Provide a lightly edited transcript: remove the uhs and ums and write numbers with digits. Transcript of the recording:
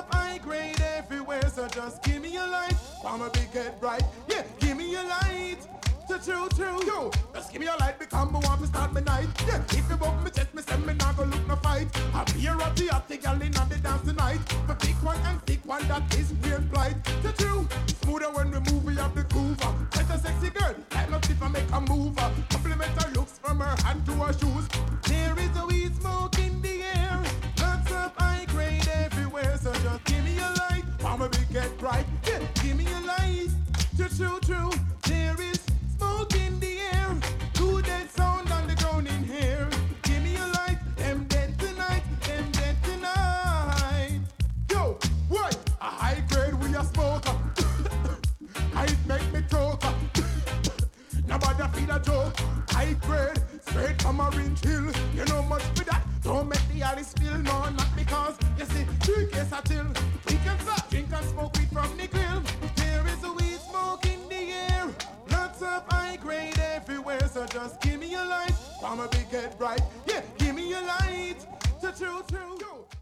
of high grade everywhere, so just give me a light. I'm a big head bright. Yeah, give me a light. True. Yo, just give me a light because I want to start my night. Yeah, if you bump me chest, me say me not go look no fight. I be a rotty girl in the dance tonight. The big one and thick one that is real blight. True, smoother when we move, we have the groove. Better sexy girl, like no if I make a move. Compliment her looks from her hand to her shoes. There is a weed smoke in the air. Lots of high grade everywhere, so just give me a light. I'm a big get bright. Yeah, give me a light. True. There is smoke in the air, good dead sound on the ground in here. Give me a light, them dead tonight. Yo, what? A high grade we a smoker. I make me choke. Nobody feel a joke. High grade, straight from Orange Hill. You know much for that. Don't make the alley spill, no, not because you see, drink is a chill. We can stop, drink and smoke weed from the grill. There is a weed smoke in the air. Lots of high grade everywhere, so just give me a light. I'm a big head bright. Yeah, give me a light. True. Yo.